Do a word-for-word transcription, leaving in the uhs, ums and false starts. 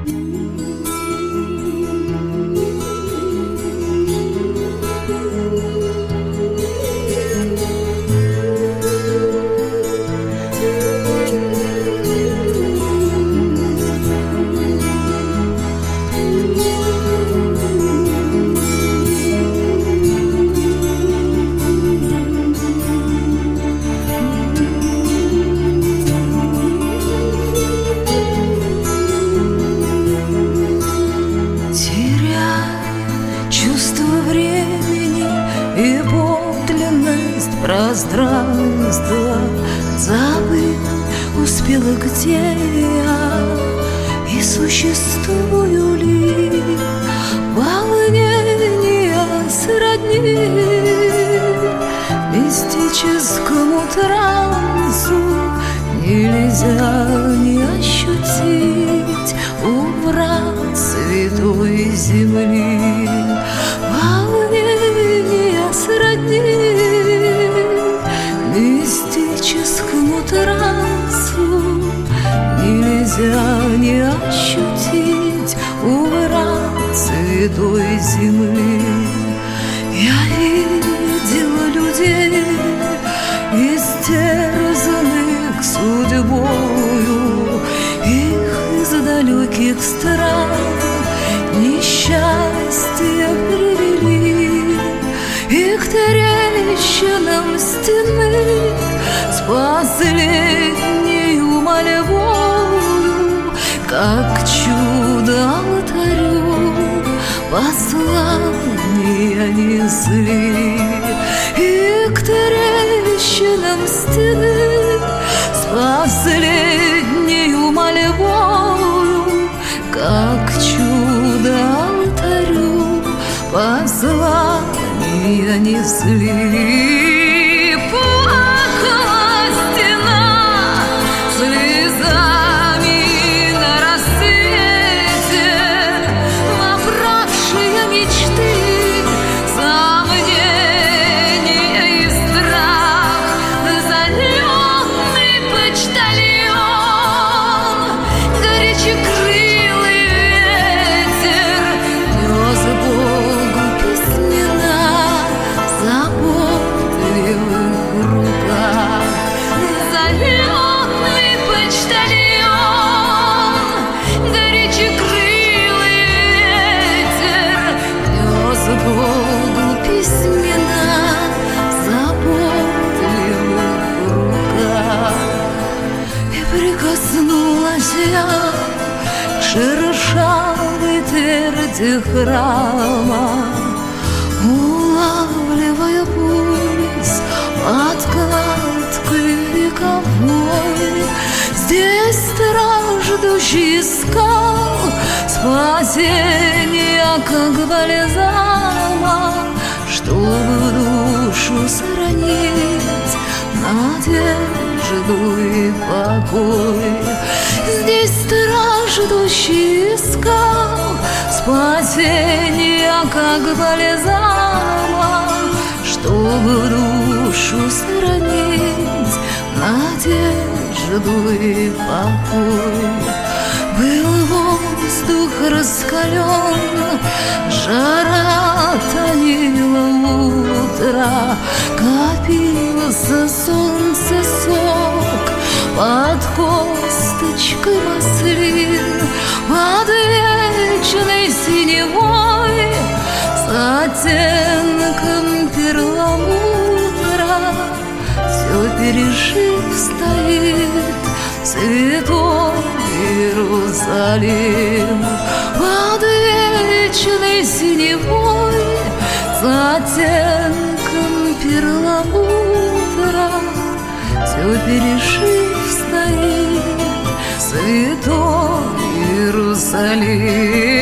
Пространство забыть успела, где я и существую ли. Волнения сродни мистическому трансу, нельзя не ощутить у врат святой земли. Волнения сродни мистическому трансу, нельзя не ощутить у врат святой земли. Я видела людей, истерзанных судьбою, их из далеких стран несчастья привели, их трещинам стены с последней мольбою, как чудо алтарю послания несли. И к трещинам стены с последней мольбою, как чудо алтарю послания несли. Плакала стена слезами на рассвете, вобравшие мечты, сомнения и страх. Залетный почтальон, горячекрылый ветер, нес Богу письмена в заботливых руках. Залетный почтальон, горячекрылый ветер, нес Богу письмена в заботливых руках. И прикоснулась я к шершавой тверди храма, улавливая пульс откладкой вековой. Здесь страждущий искал спасения, как бальзама, чтобы душу сохранить надежду и покой. Здесь страждущий искал спасения, как бальзама, чтобы душу сохранить надежду и покой. Был воздух раскален, жара томила утро, копился солнце сок под косточкой маслин, под вечной синевой с оттенком перламутра. Все пережив стоит святой Иерусалим, под вечной синевой с оттенком перламутра. Все пережив стоит святой Иерусалим.